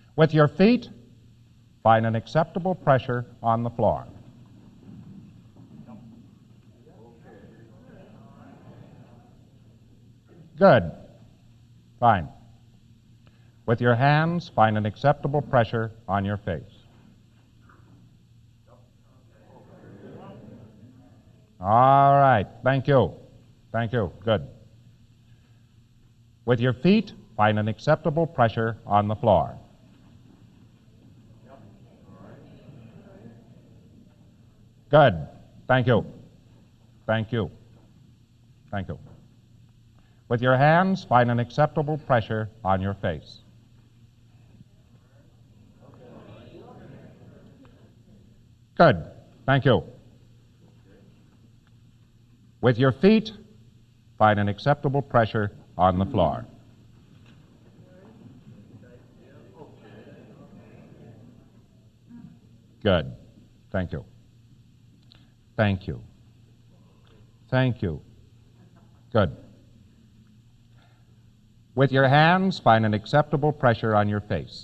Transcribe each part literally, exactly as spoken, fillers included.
With your feet, find an acceptable pressure on the floor. Good. Fine. With your hands, find an acceptable pressure on your face. All right. Thank you. Thank you. Good. With your feet, find an acceptable pressure on the floor. Good. Thank you. Thank you. Thank you. With your hands, find an acceptable pressure on your face. Good. Thank you. With your feet, find an acceptable pressure on the floor. Good. Thank you. Thank you. Thank you. Good. With your hands, find an acceptable pressure on your face.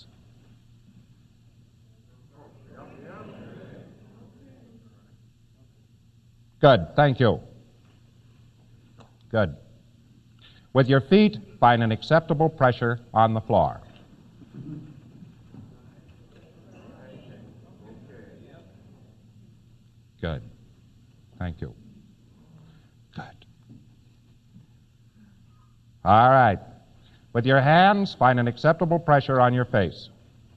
Good. Thank you. Good. With your feet, find an acceptable pressure on the floor. Good. Thank you. Good. All right. With your hands, find an acceptable pressure on your face.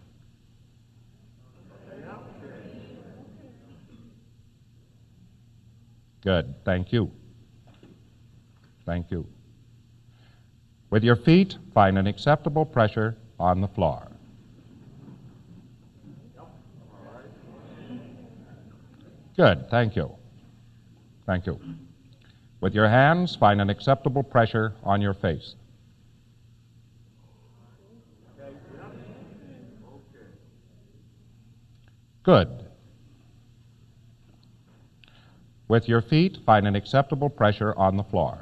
Good. Thank you. Thank you. With your feet, find an acceptable pressure on the floor. Good. Thank you. Thank you. With your hands, find an acceptable pressure on your face. Good. With your feet, find an acceptable pressure on the floor.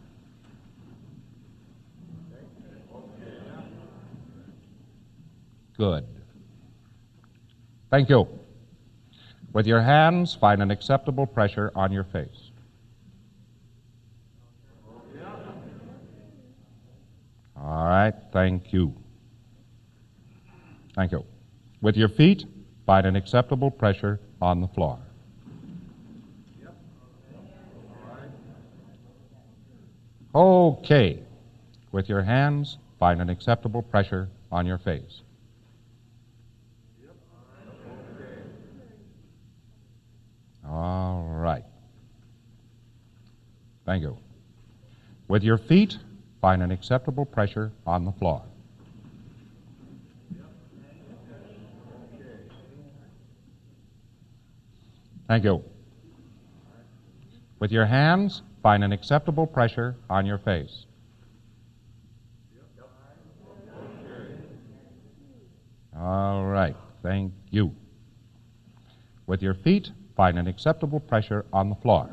Good. Thank you. With your hands, find an acceptable pressure on your face. All right. Thank you. Thank you. With your feet, find an acceptable pressure on the floor. Okay. With your hands, find an acceptable pressure on your face. All right. Thank you. With your feet, find an acceptable pressure on the floor. Thank you. With your hands, find an acceptable pressure on your face. All right. Thank you. With your feet, find an acceptable pressure on the floor.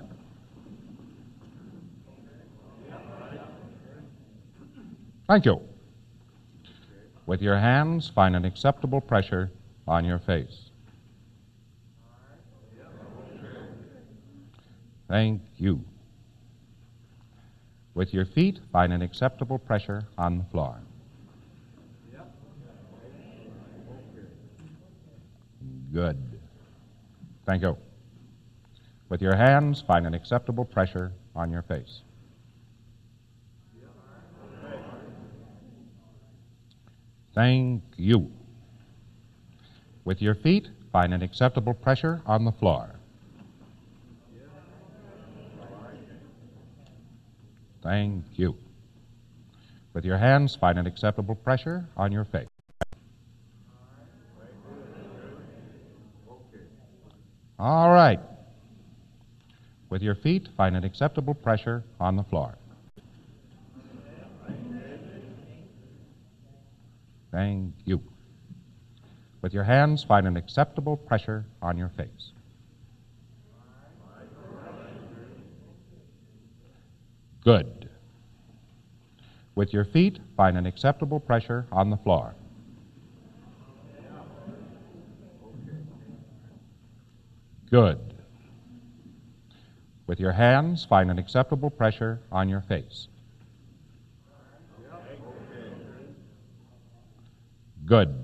Thank you. With your hands, find an acceptable pressure on your face. Thank you. With your feet, find an acceptable pressure on the floor. Good. Thank you. With your hands, find an acceptable pressure on your face. Thank you. With your feet, find an acceptable pressure on the floor. Thank you. With your hands, find an acceptable pressure on your face. All right. With your feet, find an acceptable pressure on the floor. Thank you. With your hands, find an acceptable pressure on your face. Good. With your feet, find an acceptable pressure on the floor. Good. With your hands, find an acceptable pressure on your face. Good.